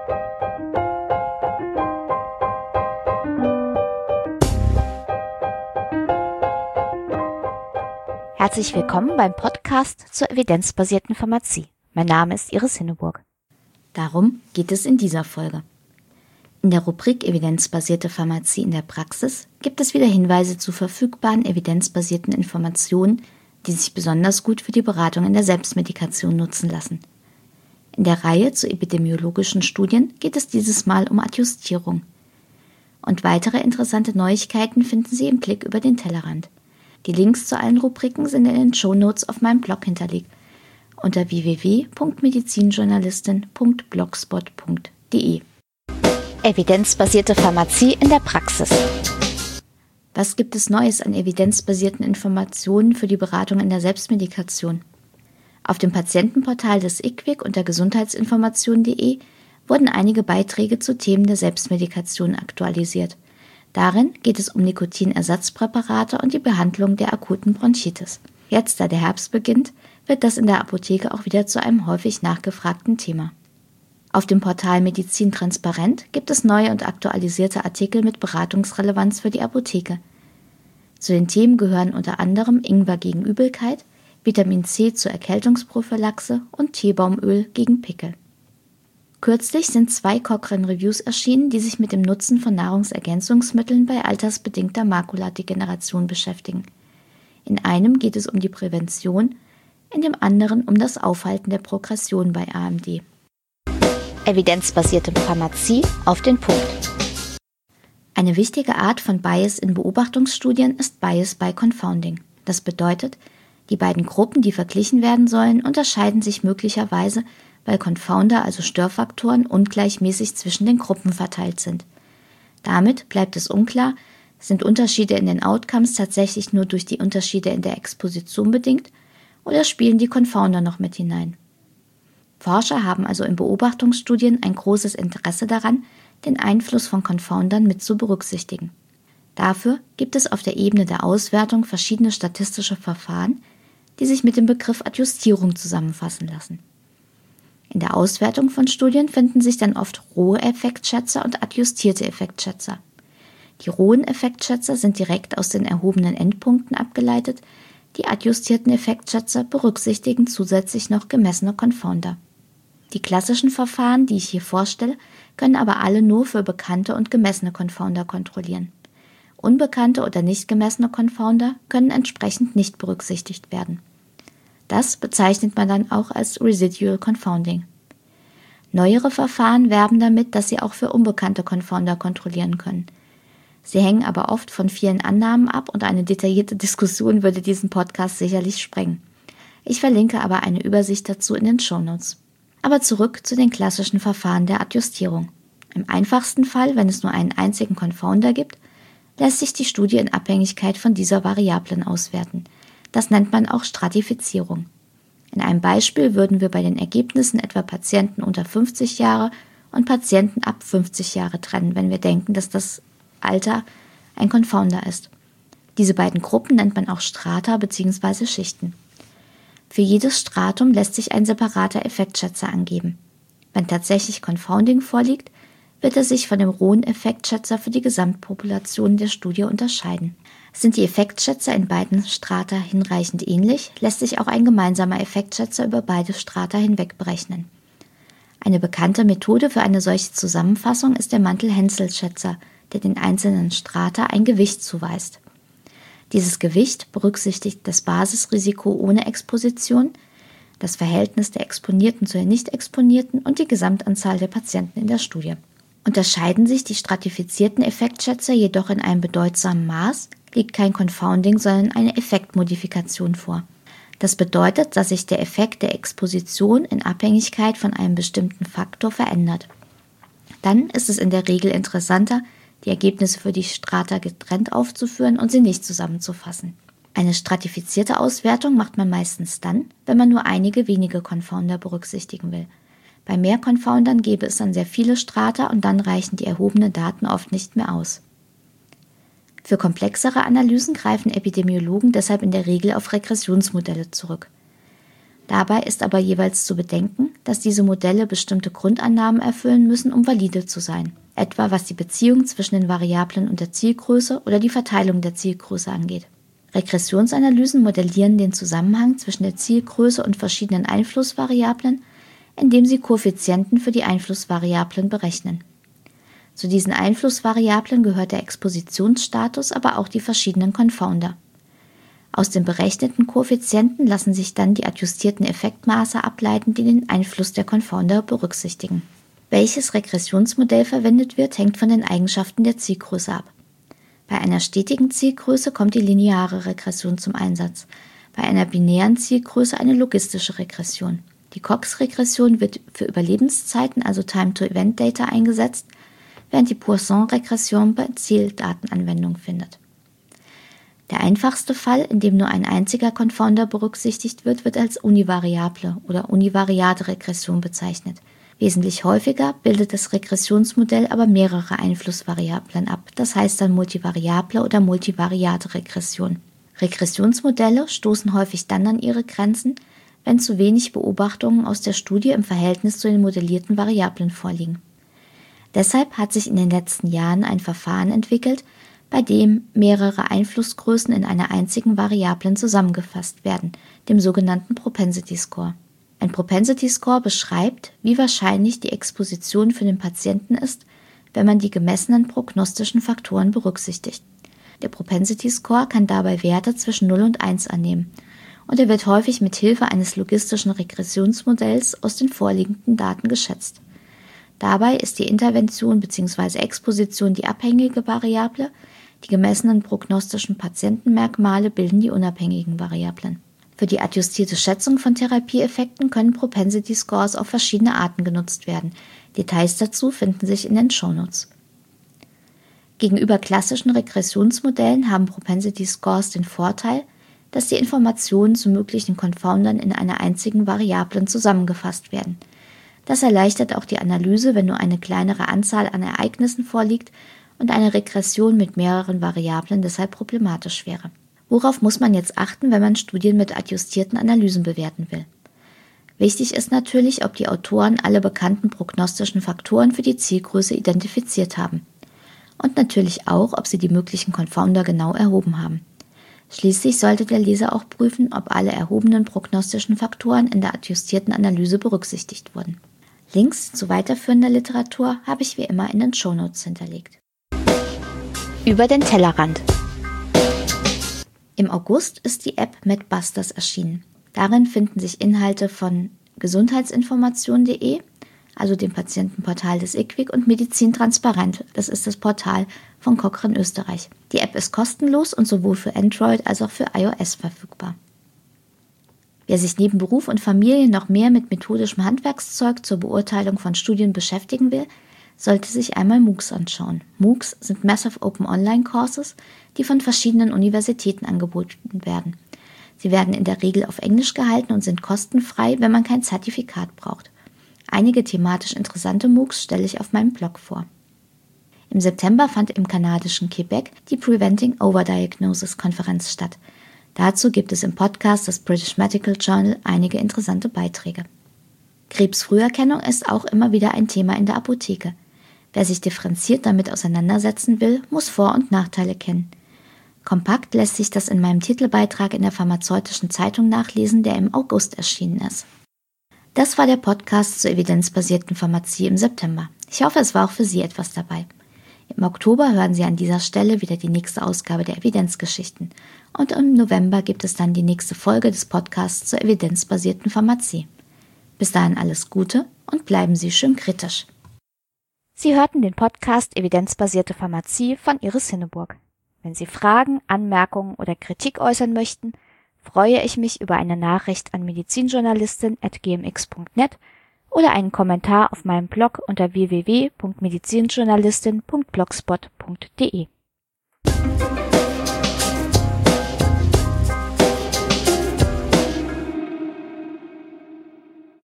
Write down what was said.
Herzlich willkommen beim Podcast zur evidenzbasierten Pharmazie. Mein Name ist Iris Hinneburg. Darum geht es in dieser Folge. In der Rubrik Evidenzbasierte Pharmazie in der Praxis gibt es wieder Hinweise zu verfügbaren evidenzbasierten Informationen, die sich besonders gut für die Beratung in der Selbstmedikation nutzen lassen. In der Reihe zu epidemiologischen Studien geht es dieses Mal um Adjustierung. Und weitere interessante Neuigkeiten finden Sie im Blick über den Tellerrand. Die Links zu allen Rubriken sind in den Shownotes auf meinem Blog hinterlegt unter www.medizinjournalistin.blogspot.de. Evidenzbasierte Pharmazie in der Praxis. Was gibt es Neues an evidenzbasierten Informationen für die Beratung in der Selbstmedikation? Auf dem Patientenportal des IQWiC unter gesundheitsinformation.de wurden einige Beiträge zu Themen der Selbstmedikation aktualisiert. Darin geht es um Nikotinersatzpräparate und die Behandlung der akuten Bronchitis. Jetzt, da der Herbst beginnt, wird das in der Apotheke auch wieder zu einem häufig nachgefragten Thema. Auf dem Portal Medizin Transparent gibt es neue und aktualisierte Artikel mit Beratungsrelevanz für die Apotheke. Zu den Themen gehören unter anderem Ingwer gegen Übelkeit, Vitamin C zur Erkältungsprophylaxe und Teebaumöl gegen Pickel. Kürzlich sind 2 Cochrane-Reviews erschienen, die sich mit dem Nutzen von Nahrungsergänzungsmitteln bei altersbedingter Makuladegeneration beschäftigen. In einem geht es um die Prävention, in dem anderen um das Aufhalten der Progression bei AMD. Evidenzbasierte Pharmazie auf den Punkt. Eine wichtige Art von Bias in Beobachtungsstudien ist Bias by Confounding. Das bedeutet, die beiden Gruppen, die verglichen werden sollen, unterscheiden sich möglicherweise, weil Confounder, also Störfaktoren, ungleichmäßig zwischen den Gruppen verteilt sind. Damit bleibt es unklar, sind Unterschiede in den Outcomes tatsächlich nur durch die Unterschiede in der Exposition bedingt oder spielen die Confounder noch mit hinein? Forscher haben also in Beobachtungsstudien ein großes Interesse daran, den Einfluss von Confoundern mit zu berücksichtigen. Dafür gibt es auf der Ebene der Auswertung verschiedene statistische Verfahren, die sich mit dem Begriff Adjustierung zusammenfassen lassen. In der Auswertung von Studien finden sich dann oft rohe Effektschätzer und adjustierte Effektschätzer. Die rohen Effektschätzer sind direkt aus den erhobenen Endpunkten abgeleitet, die adjustierten Effektschätzer berücksichtigen zusätzlich noch gemessene Confounder. Die klassischen Verfahren, die ich hier vorstelle, können aber alle nur für bekannte und gemessene Confounder kontrollieren. Unbekannte oder nicht gemessene Confounder können entsprechend nicht berücksichtigt werden. Das bezeichnet man dann auch als Residual Confounding. Neuere Verfahren werben damit, dass sie auch für unbekannte Confounder kontrollieren können. Sie hängen aber oft von vielen Annahmen ab und eine detaillierte Diskussion würde diesen Podcast sicherlich sprengen. Ich verlinke aber eine Übersicht dazu in den Shownotes. Aber zurück zu den klassischen Verfahren der Adjustierung. Im einfachsten Fall, wenn es nur einen einzigen Confounder gibt, lässt sich die Studie in Abhängigkeit von dieser Variablen auswerten. Das nennt man auch Stratifizierung. In einem Beispiel würden wir bei den Ergebnissen etwa Patienten unter 50 Jahre und Patienten ab 50 Jahre trennen, wenn wir denken, dass das Alter ein Confounder ist. Diese beiden Gruppen nennt man auch Strata bzw. Schichten. Für jedes Stratum lässt sich ein separater Effektschätzer angeben. Wenn tatsächlich Confounding vorliegt, wird er sich von dem rohen Effektschätzer für die Gesamtpopulation der Studie unterscheiden. Sind die Effektschätzer in beiden Strata hinreichend ähnlich, lässt sich auch ein gemeinsamer Effektschätzer über beide Strata hinweg berechnen. Eine bekannte Methode für eine solche Zusammenfassung ist der Mantel-Hensel-Schätzer, der den einzelnen Strata ein Gewicht zuweist. Dieses Gewicht berücksichtigt das Basisrisiko ohne Exposition, das Verhältnis der Exponierten zu den Nicht-Exponierten und die Gesamtanzahl der Patienten in der Studie. Unterscheiden sich die stratifizierten Effektschätzer jedoch in einem bedeutsamen Maß, liegt kein Confounding, sondern eine Effektmodifikation vor. Das bedeutet, dass sich der Effekt der Exposition in Abhängigkeit von einem bestimmten Faktor verändert. Dann ist es in der Regel interessanter, die Ergebnisse für die Strata getrennt aufzuführen und sie nicht zusammenzufassen. Eine stratifizierte Auswertung macht man meistens dann, wenn man nur einige wenige Confounder berücksichtigen will. Bei mehr Confoundern gäbe es dann sehr viele Strata und dann reichen die erhobenen Daten oft nicht mehr aus. Für komplexere Analysen greifen Epidemiologen deshalb in der Regel auf Regressionsmodelle zurück. Dabei ist aber jeweils zu bedenken, dass diese Modelle bestimmte Grundannahmen erfüllen müssen, um valide zu sein, etwa was die Beziehung zwischen den Variablen und der Zielgröße oder die Verteilung der Zielgröße angeht. Regressionsanalysen modellieren den Zusammenhang zwischen der Zielgröße und verschiedenen Einflussvariablen, indem sie Koeffizienten für die Einflussvariablen berechnen. Zu diesen Einflussvariablen gehört der Expositionsstatus, aber auch die verschiedenen Confounder. Aus den berechneten Koeffizienten lassen sich dann die adjustierten Effektmaße ableiten, die den Einfluss der Confounder berücksichtigen. Welches Regressionsmodell verwendet wird, hängt von den Eigenschaften der Zielgröße ab. Bei einer stetigen Zielgröße kommt die lineare Regression zum Einsatz, bei einer binären Zielgröße eine logistische Regression. Die Cox-Regression wird für Überlebenszeiten, also Time-to-Event-Data, eingesetzt, während die Poisson-Regression bei Zieldatenanwendung findet. Der einfachste Fall, in dem nur ein einziger Confounder berücksichtigt wird als univariable oder univariate Regression bezeichnet. Wesentlich häufiger bildet das Regressionsmodell aber mehrere Einflussvariablen ab, das heißt dann multivariable oder multivariate Regression. Regressionsmodelle stoßen häufig dann an ihre Grenzen, wenn zu wenig Beobachtungen aus der Studie im Verhältnis zu den modellierten Variablen vorliegen. Deshalb hat sich in den letzten Jahren ein Verfahren entwickelt, bei dem mehrere Einflussgrößen in einer einzigen Variablen zusammengefasst werden, dem sogenannten Propensity Score. Ein Propensity Score beschreibt, wie wahrscheinlich die Exposition für den Patienten ist, wenn man die gemessenen prognostischen Faktoren berücksichtigt. Der Propensity Score kann dabei Werte zwischen 0 und 1 annehmen und er wird häufig mit Hilfe eines logistischen Regressionsmodells aus den vorliegenden Daten geschätzt. Dabei ist die Intervention bzw. Exposition die abhängige Variable, die gemessenen prognostischen Patientenmerkmale bilden die unabhängigen Variablen. Für die adjustierte Schätzung von Therapieeffekten können Propensity Scores auf verschiedene Arten genutzt werden. Details dazu finden sich in den Shownotes. Gegenüber klassischen Regressionsmodellen haben Propensity Scores den Vorteil, dass die Informationen zu möglichen Confoundern in einer einzigen Variablen zusammengefasst werden. Das erleichtert auch die Analyse, wenn nur eine kleinere Anzahl an Ereignissen vorliegt und eine Regression mit mehreren Variablen deshalb problematisch wäre. Worauf muss man jetzt achten, wenn man Studien mit adjustierten Analysen bewerten will? Wichtig ist natürlich, ob die Autoren alle bekannten prognostischen Faktoren für die Zielgröße identifiziert haben. Und natürlich auch, ob sie die möglichen Confounder genau erhoben haben. Schließlich sollte der Leser auch prüfen, ob alle erhobenen prognostischen Faktoren in der adjustierten Analyse berücksichtigt wurden. Links zu weiterführender Literatur habe ich wie immer in den Shownotes hinterlegt. Über den Tellerrand. Im August ist die App MedBusters erschienen. Darin finden sich Inhalte von gesundheitsinformation.de, also dem Patientenportal des IQWiC, und Medizin transparent, das ist das Portal von Cochrane Österreich. Die App ist kostenlos und sowohl für Android als auch für iOS verfügbar. Wer sich neben Beruf und Familie noch mehr mit methodischem Handwerkszeug zur Beurteilung von Studien beschäftigen will, sollte sich einmal MOOCs anschauen. MOOCs sind Massive Open Online Courses, die von verschiedenen Universitäten angeboten werden. Sie werden in der Regel auf Englisch gehalten und sind kostenfrei, wenn man kein Zertifikat braucht. Einige thematisch interessante MOOCs stelle ich auf meinem Blog vor. Im September fand im kanadischen Quebec die Preventing Overdiagnosis-Konferenz statt. Dazu gibt es im Podcast des British Medical Journal einige interessante Beiträge. Krebsfrüherkennung ist auch immer wieder ein Thema in der Apotheke. Wer sich differenziert damit auseinandersetzen will, muss Vor- und Nachteile kennen. Kompakt lässt sich das in meinem Titelbeitrag in der Pharmazeutischen Zeitung nachlesen, der im August erschienen ist. Das war der Podcast zur evidenzbasierten Pharmazie im September. Ich hoffe, es war auch für Sie etwas dabei. Im Oktober hören Sie an dieser Stelle wieder die nächste Ausgabe der Evidenzgeschichten. Und im November gibt es dann die nächste Folge des Podcasts zur evidenzbasierten Pharmazie. Bis dahin alles Gute und bleiben Sie schön kritisch. Sie hörten den Podcast Evidenzbasierte Pharmazie von Iris Hinneburg. Wenn Sie Fragen, Anmerkungen oder Kritik äußern möchten, freue ich mich über eine Nachricht an medizinjournalistin@gmx.net oder einen Kommentar auf meinem Blog unter www.medizinjournalistin.blogspot.de.